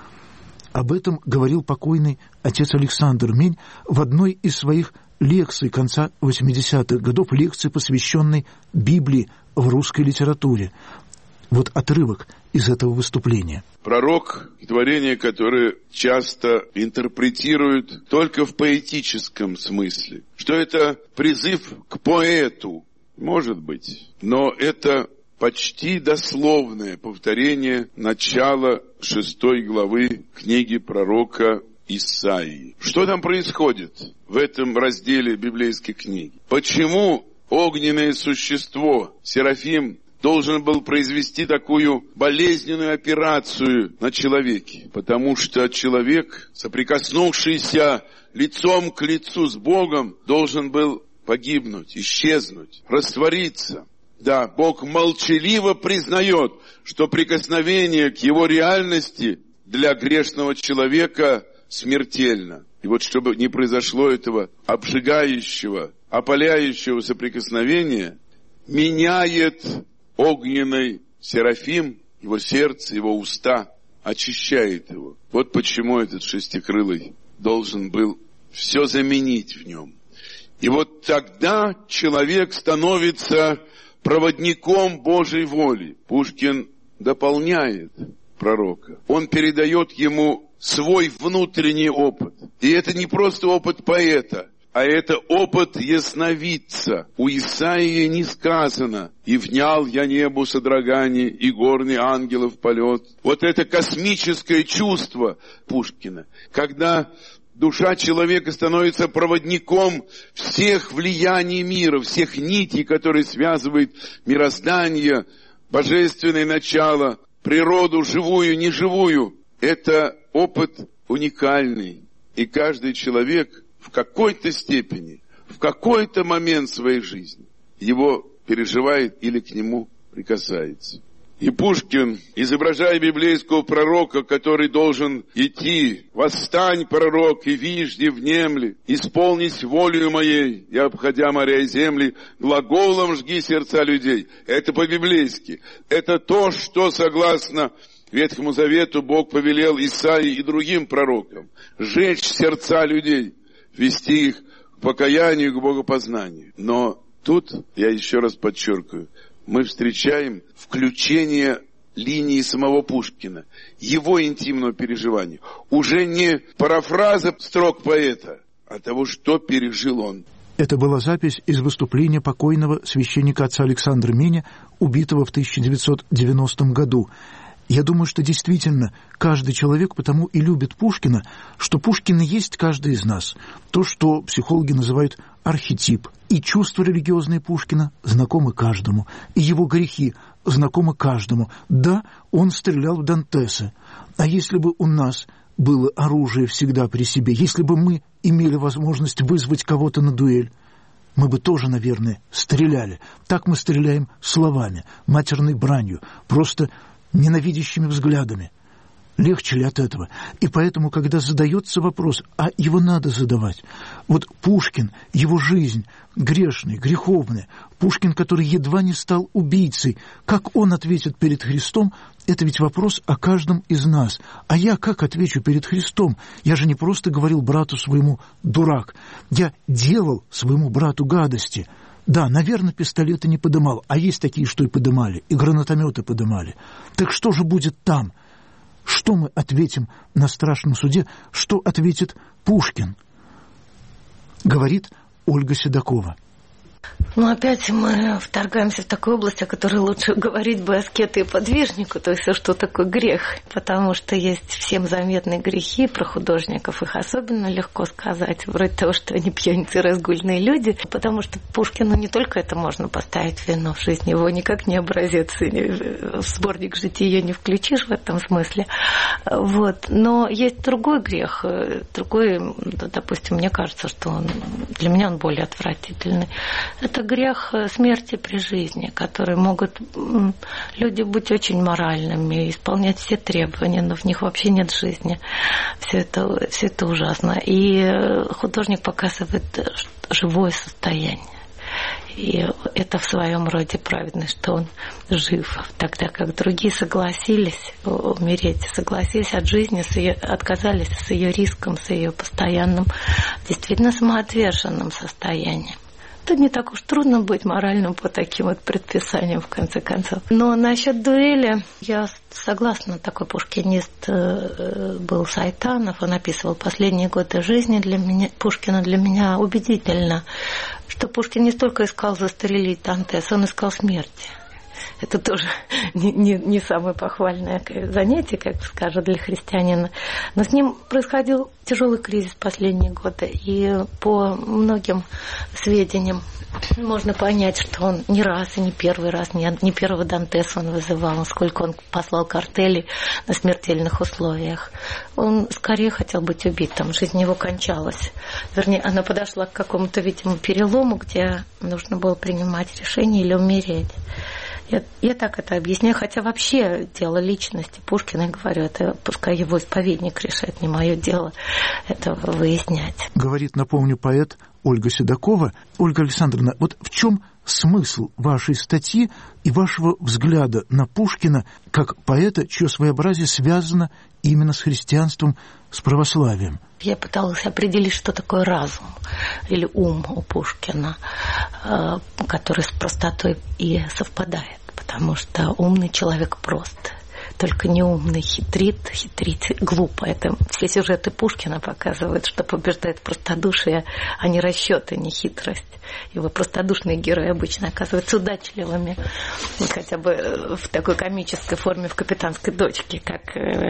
Об этом говорил покойный отец Александр Мень в одной из своих лекций конца 80-х годов, лекции, посвященной Библии в русской литературе. Вот отрывок из этого выступления. Пророк – творение, которое часто интерпретируют только в поэтическом смысле. Что это призыв к поэту, может быть, но это почти дословное повторение начала 6 главы книги пророка Исаии. Что там происходит в этом разделе библейской книги? Почему огненное существо, Серафим, должен был произвести такую болезненную операцию на человеке? Потому что человек, соприкоснувшийся лицом к лицу с Богом, должен был погибнуть, исчезнуть, раствориться. Да, Бог молчаливо признает, что прикосновение к его реальности для грешного человека смертельно. И вот чтобы не произошло этого обжигающего, опаляющего соприкосновения, меняет огненный Серафим его сердце, его уста, очищает его. Вот почему этот шестикрылый должен был все заменить в нем. И вот тогда человек становится проводником Божьей воли. Пушкин дополняет пророка. Он передает ему свой внутренний опыт. И это не просто опыт поэта, а это опыт ясновидца. У Исаии не сказано: «И внял я небу содрогание, и горный ангелов полет». Вот это космическое чувство Пушкина, когда душа человека становится проводником всех влияний мира, всех нитей, которые связывают мироздание, божественное начало, природу, живую, неживую. Это опыт уникальный. И каждый человек в какой-то степени, в какой-то момент своей жизни его переживает или к нему прикасается. И Пушкин, изображая библейского пророка, который должен идти: «Восстань, пророк, и вижди, внемли, исполнись волею моей, и, обходя моря и земли, глаголом жги сердца людей». Это по-библейски. Это то, что, согласно Ветхому Завету, Бог повелел Исаии и другим пророкам: сжечь сердца людей, вести их к покаянию, к богопознанию. Но тут, я еще раз подчеркиваю, мы встречаем включение линии самого Пушкина, его интимного переживания. Уже не парафраза строк поэта, а того, что пережил он. Это была запись из выступления покойного священника отца Александра Меня, убитого в 1990 году. Я думаю, что действительно каждый человек потому и любит Пушкина, что Пушкин и есть каждый из нас. То, что психологи называют архетип. И чувства религиозные Пушкина знакомы каждому, и его грехи знакомы каждому. Да, он стрелял в Дантеса. А если бы у нас было оружие всегда при себе, если бы мы имели возможность вызвать кого-то на дуэль, мы бы тоже, наверное, стреляли. Так мы стреляем словами, матерной бранью, просто ненавидящими взглядами. Легче ли от этого? И поэтому, когда задается вопрос, а его надо задавать. Вот Пушкин, его жизнь грешная, греховная, Пушкин, который едва не стал убийцей, как он ответит перед Христом, это ведь вопрос о каждом из нас. А я как отвечу перед Христом? Я же не просто говорил брату своему «дурак». Я делал своему брату гадости. Да, наверное, пистолеты не подымал, а есть такие, что и подымали, и гранатометы подымали. Так что же будет там? Что мы ответим на страшном суде? Что ответит Пушкин? Говорит Ольга Седокова. Ну, опять мы вторгаемся в такую область, о которой лучше говорить бы аскету и подвижнику, то есть что такое грех, потому что есть всем заметные грехи, про художников их особенно легко сказать, вроде того, что они пьяницы и разгульные люди, потому что Пушкину не только это можно поставить в вину в жизни, его никак не образец, в сборник жития не включишь в этом смысле, вот. Но есть другой грех, другой, допустим, мне кажется, что для меня он более отвратительный. Это грех смерти при жизни, которые могут люди быть очень моральными, исполнять все требования, но в них вообще нет жизни. Все это ужасно. И художник показывает живое состояние. И это в своем роде праведность, что он жив, тогда как другие согласились умереть, согласились от жизни, отказались с ее риском, с ее постоянным, действительно самоотверженным состоянием. Это не так уж трудно быть моральным по таким вот предписаниям, в конце концов. Но насчет дуэли я согласна, такой пушкинист был Сайтанов, он описывал последние годы жизни Пушкина для меня убедительно, что Пушкин не столько искал застрелить Дантеса, он искал смерти. Это тоже не самое похвальное занятие, как скажут, для христианина. Но с ним происходил тяжелый кризис последние годы. И по многим сведениям можно понять, что он не раз и не первый раз, не первого Дантеса он вызывал, сколько он послал картелей на смертельных условиях. Он скорее хотел быть убитым, жизнь его кончалась. Вернее, она подошла к какому-то, видимо, перелому, где нужно было принимать решение или умереть. Я так это объясняю, хотя вообще дело личности Пушкина, я говорю, это пускай его исповедник решает, не мое дело это выяснять. Говорит, напомню, поэт Ольга Седокова. Ольга Александровна, вот в чем смысл вашей статьи и вашего взгляда на Пушкина как поэта, чье своеобразие связано именно с христианством, с православием? Я пыталась определить, что такое разум или ум у Пушкина, который с простотой и совпадает, потому что умный человек прост. Только неумный хитрит глупо. Это все сюжеты Пушкина показывают, что побеждает простодушие, а не расчет, а не хитрость. Его простодушные герои обычно оказываются удачливыми, хотя бы в такой комической форме в «Капитанской дочке», как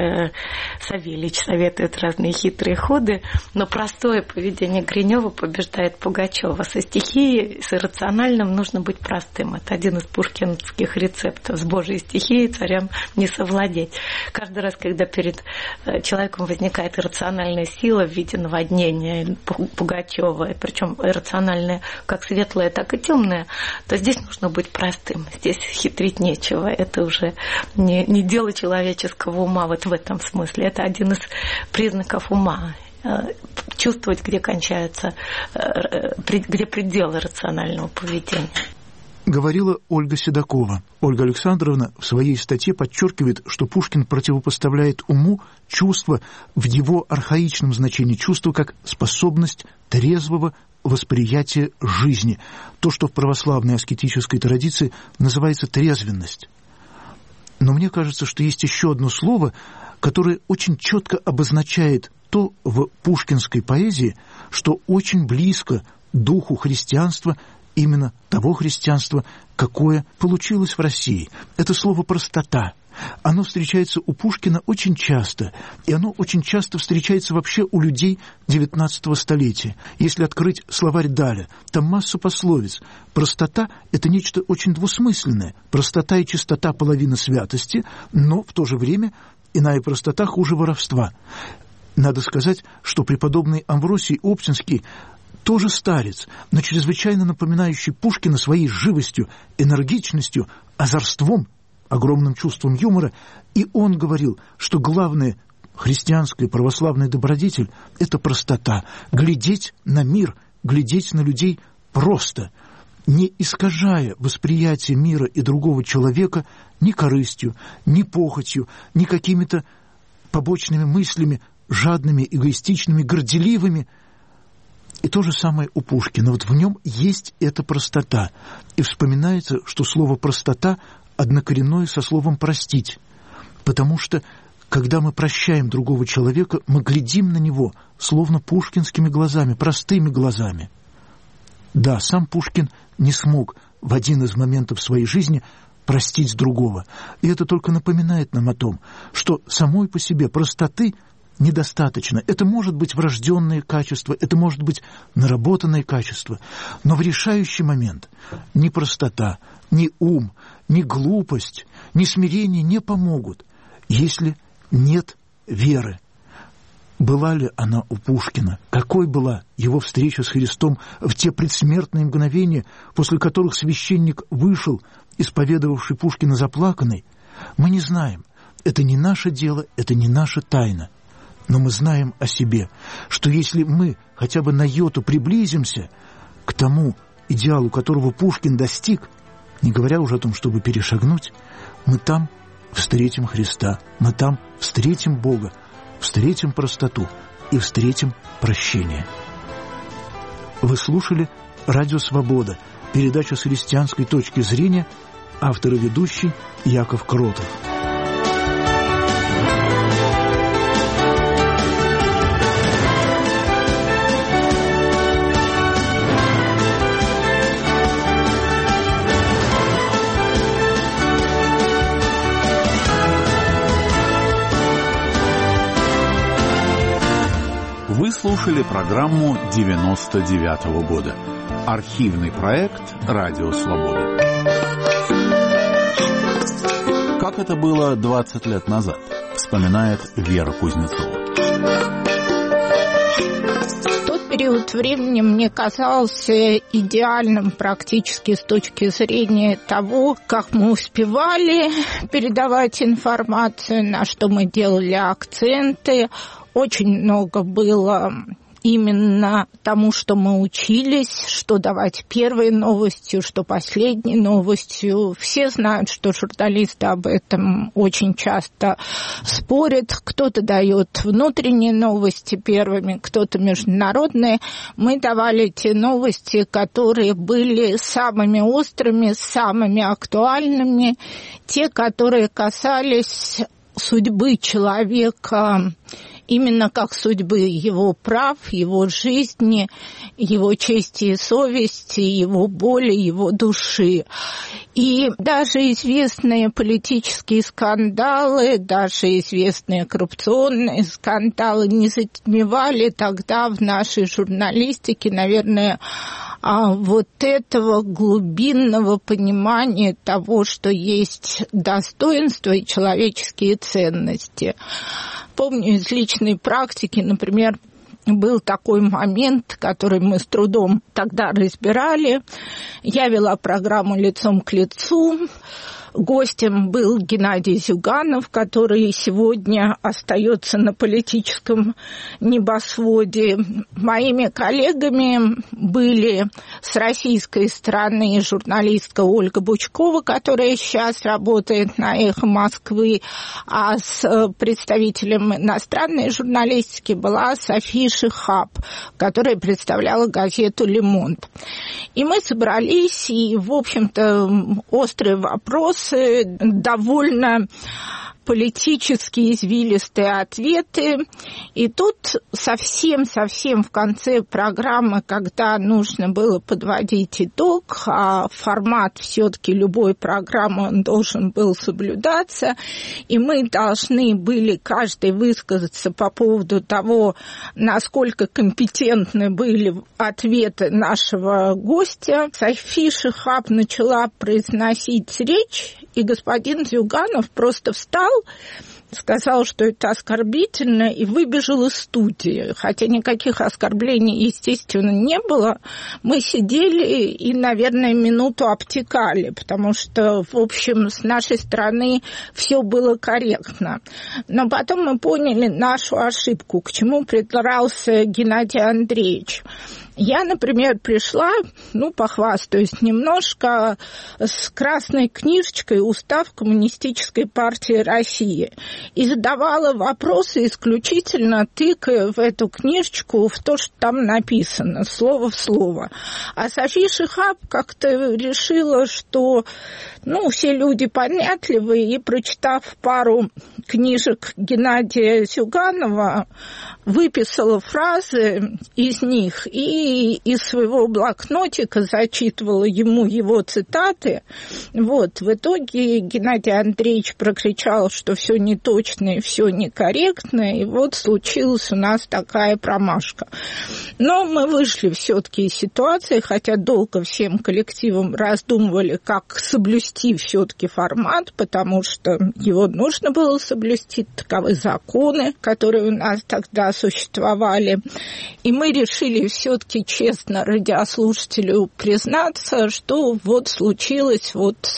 Савельич советует разные хитрые ходы, но простое поведение Гринева побеждает Пугачева. Со стихией, с иррациональным нужно быть простым. Это один из пушкинских рецептов. С Божьей стихией царям не совладеть. Каждый раз, когда перед человеком возникает иррациональная сила в виде наводнения Пугачева, причем иррациональная как светлое, так и темное, то здесь нужно быть простым. Здесь хитрить нечего. Это уже не дело человеческого ума вот в этом смысле. Это один из признаков ума. Чувствовать, где кончаются, где пределы рационального поведения. Говорила Ольга Седокова. Ольга Александровна в своей статье подчеркивает, что Пушкин противопоставляет уму чувство в его архаичном значении, чувство как способность трезвого восприятия жизни. То, что в православной аскетической традиции называется трезвенность. Но мне кажется, что есть еще одно слово, которое очень четко обозначает то в пушкинской поэзии, что очень близко духу христианства, именно того христианства, какое получилось в России. Это слово «простота». Оно встречается у Пушкина очень часто, и оно очень часто встречается вообще у людей XIX столетия. Если открыть словарь Даля, там масса пословиц. Простота – это нечто очень двусмысленное. Простота и чистота – половина святости, но в то же время иная простота хуже воровства. Надо сказать, что преподобный Амвросий Оптинский тоже старец, но чрезвычайно напоминающий Пушкина своей живостью, энергичностью, озорством, огромным чувством юмора, и он говорил, что главное христианская православная добродетель – это простота, глядеть на мир, глядеть на людей просто, не искажая восприятие мира и другого человека ни корыстью, ни похотью, ни какими-то побочными мыслями, жадными, эгоистичными, горделивыми. И то же самое у Пушкина. Вот в нем есть эта простота. И вспоминается, что слово «простота» однокоренное со словом «простить». Потому что, когда мы прощаем другого человека, мы глядим на него, словно пушкинскими глазами, простыми глазами. Да, сам Пушкин не смог в один из моментов своей жизни простить другого. И это только напоминает нам о том, что самой по себе простоты недостаточно. Это может быть врожденное качество, это может быть наработанное качество, но в решающий момент ни простота, ни ум, ни глупость, ни смирение не помогут, если нет веры. Была ли она у Пушкина? Какой была его встреча с Христом в те предсмертные мгновения, после которых священник вышел, исповедовавший Пушкина заплаканный? Мы не знаем. Это не наше дело, это не наша тайна. Но мы знаем о себе, что если мы хотя бы на йоту приблизимся к тому идеалу, которого Пушкин достиг, не говоря уже о том, чтобы перешагнуть, мы там встретим Христа, мы там встретим Бога, встретим простоту и встретим прощение. Вы слушали «Радио Свобода», передача с христианской точки зрения, автор и ведущий Яков Кротов. Вы слушали программу 99-го года. Архивный проект «Радио Свобода». Как это было 20 лет назад, вспоминает Вера Кузнецова. Тот период времени мне казался идеальным практически с точки зрения того, как мы успевали передавать информацию, на что мы делали акценты. Очень много было именно тому, что мы учились, что давать первой новостью, что последней новостью. Все знают, что журналисты об этом очень часто спорят. Кто-то дает внутренние новости первыми, кто-то международные. Мы давали те новости, которые были самыми острыми, самыми актуальными, те, которые касались судьбы человека, именно как судьбы его прав, его жизни, его чести и совести, его боли, его души. И даже известные политические скандалы, даже известные коррупционные скандалы не затмевали тогда в нашей журналистике, наверное, вот этого глубинного понимания того, что есть достоинство и человеческие ценности. Помню из личной практики, например, был такой момент, который мы с трудом тогда разбирали. Я вела программу «Лицом к лицу». Гостем был Геннадий Зюганов, который сегодня остается на политическом небосводе. Моими коллегами были с российской стороны журналистка Ольга Бучкова, которая сейчас работает на «Эхо Москвы», а с представителем иностранной журналистики была София Шихаб, которая представляла газету «Le Monde». И мы собрались, и, в общем-то, острый вопрос, довольно политически извилистые ответы. И тут совсем в конце программы, когда нужно было подводить итог, а формат все-таки любой программы он должен был соблюдаться, и мы должны были каждый высказаться по поводу того, насколько компетентны были ответы нашего гостя. София Шихаб начала произносить речь, и господин Зюганов просто встал сказал, что это оскорбительно, и выбежал из студии. Хотя никаких оскорблений, естественно, не было. Мы сидели и, наверное, минуту обтекали, потому что, в общем, с нашей стороны все было корректно. Но потом мы поняли нашу ошибку, к чему придрался Геннадий Андреевич. Я, например, пришла, похвастаюсь немножко, с красной книжечкой «Устав Коммунистической партии России» и задавала вопросы исключительно тыкая в эту книжечку в то, что там написано, слово в слово. А София Шихаб как-то решила, что все люди понятливые, и, прочитав пару книжек Геннадия Зюганова, выписала фразы из них и из своего блокнотика зачитывала ему его цитаты. В итоге Геннадий Андреевич прокричал, что все неточно и все некорректно, и случилась у нас такая промашка. Но мы вышли все-таки из ситуации, хотя долго всем коллективом раздумывали, как соблюсти все-таки формат, потому что его нужно было соблюсти, таковы законы, которые у нас тогда существовали. И мы решили все-таки честно радиослушателю признаться, что случилось,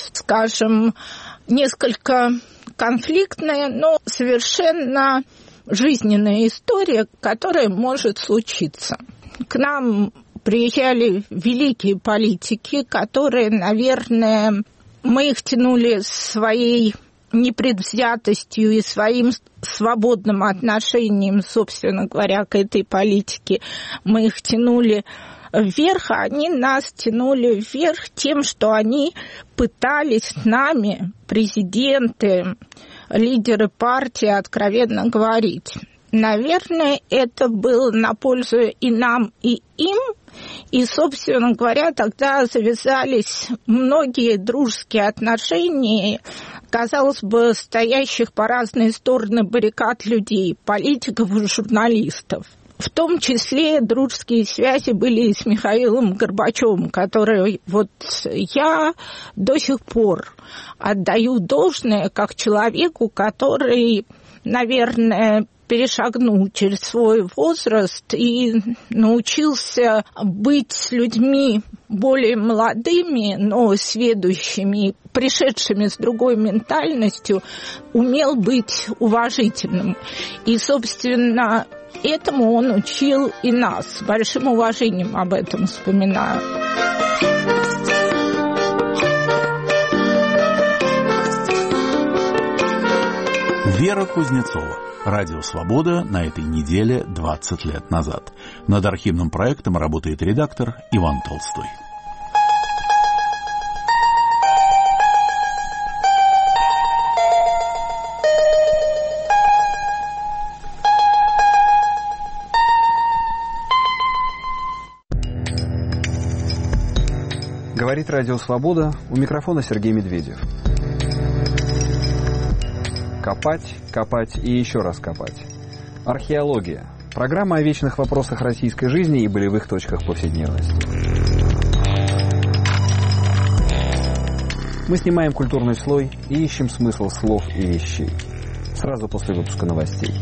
скажем, несколько конфликтная, но совершенно жизненная история, которая может случиться. К нам приезжали великие политики, которые, наверное, мы их тянули своей непредвзятостью и своим свободным отношением, собственно говоря, к этой политике. Мы их тянули вверх, а они нас тянули вверх тем, что они пытались с нами, президенты, лидеры партии, откровенно говорить. Наверное, это было на пользу и нам, и им. И, собственно говоря, тогда завязались многие дружеские отношения, казалось бы, стоящих по разные стороны баррикад людей, политиков и журналистов. В том числе дружеские связи были и с Михаилом Горбачевым, который я до сих пор отдаю должное как человеку, который, наверное, перешагнул через свой возраст и научился быть с людьми более молодыми, но сведущими, пришедшими с другой ментальностью, умел быть уважительным. И, собственно, этому он учил и нас. С большим уважением об этом вспоминаю. Вера Кузнецова. Радио «Свобода» на этой неделе 20 лет назад. Над архивным проектом работает редактор Иван Толстой. Говорит Радио «Свобода», у микрофона Сергей Медведев. Копать, копать и еще раз копать. Археология. Программа о вечных вопросах российской жизни и болевых точках повседневности. Мы снимаем культурный слой и ищем смысл слов и вещей. Сразу после выпуска новостей.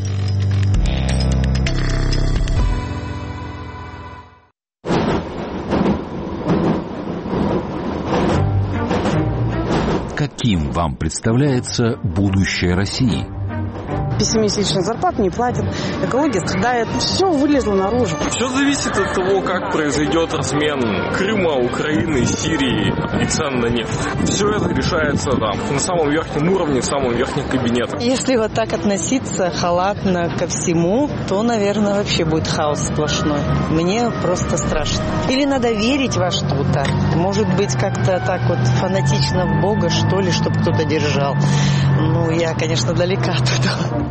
Каким вам представляется будущее России? 5-месячных зарплат не платят, экология страдает, все вылезло наружу. Все зависит от того, как произойдет размен Крыма, Украины, Сирии и цен на нефть. Все это решается на самом верхнем уровне, в самом верхнем кабинете. Если вот так относиться халатно ко всему, то, наверное, вообще будет хаос сплошной. Мне просто страшно. Или надо верить во что-то. Может быть, как-то так фанатично в Бога, что ли, чтобы кто-то держал. Я, конечно, далека от этого.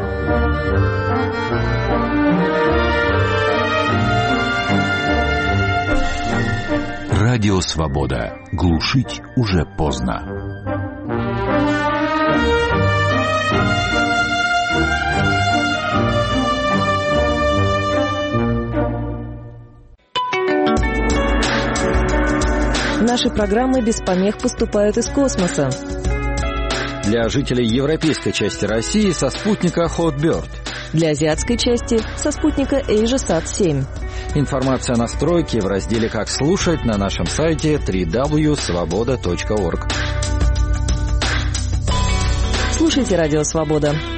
Радио «Свобода». Глушить уже поздно. Наши программы без помех поступают из космоса. Для жителей европейской части России со спутника Hotbird. Для азиатской части со спутника AsiaSat-7. Информация о настройке в разделе «Как слушать» на нашем сайте www.svoboda.org. Слушайте «Радио Свобода».